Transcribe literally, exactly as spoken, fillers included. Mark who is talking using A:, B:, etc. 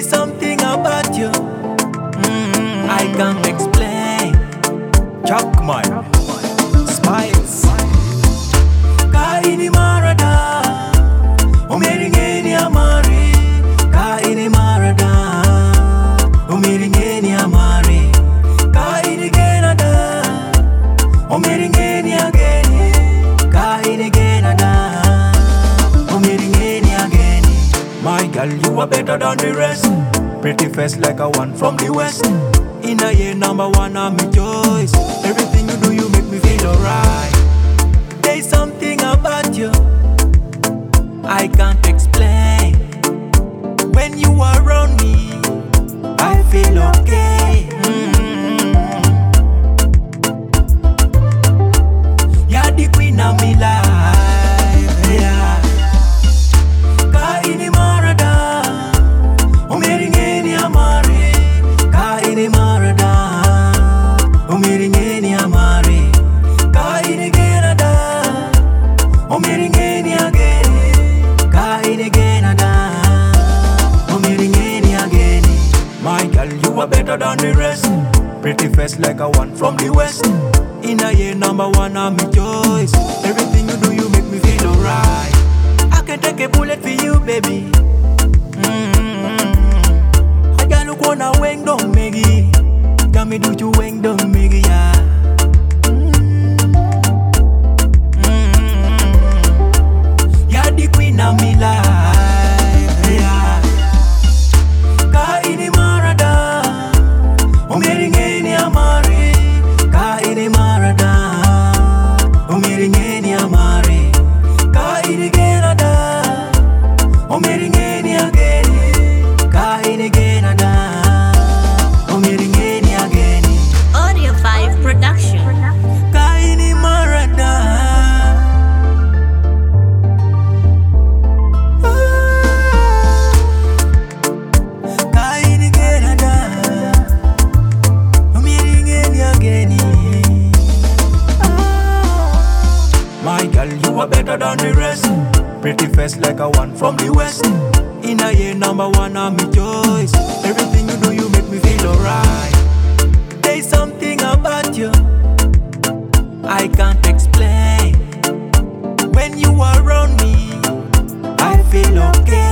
A: There's something about you mm, I can't explain. Chakmai Spice Kaini marada Umeringeni amari Kaini marada Umeringeni amari Kaini genada Umeringeni ageni Kaini genada Umeringeni ageni. My girl, you are better than the rest. Pretty face like a one from the west. In a year number one, I'm your choice. Everything you do, you make me feel alright. There's something about you I can't explain. When you are around me, I feel okay. Mm-hmm. You're the queen of my life. Yeah. Kaini marada, umeringeni amari. Kaini marada, umeringeni amari. Kaini genada, umeringeni ageni. Kaini genada, umeringeni ageni. My girl, you are better than the rest. Pretty face like a one from the west. In a year number one, I'm your choice. Everything you do, you make me feel alright. I can take a bullet for you, baby. Mm-hmm. I got look on a wing, don't make it. Got me do you wing, don't make it, yeah. Mm-hmm. You're the queen of my life, yeah. Kaini marada, umeringeni amari. Kaini marada, umeringeni amari. Kaini genada, umeringeni ageni. Kaini genada, umeringeni ageni.
B: Audio five Production.
A: Kaini marada, Kaini genada, umeringeni ageni. My girl, you are better than the rest. Pretty face like a one from the west. In a year number one, I'm your choice. Everything you do, you make me feel alright. There's something about you I can't explain. When you are around me, I feel okay.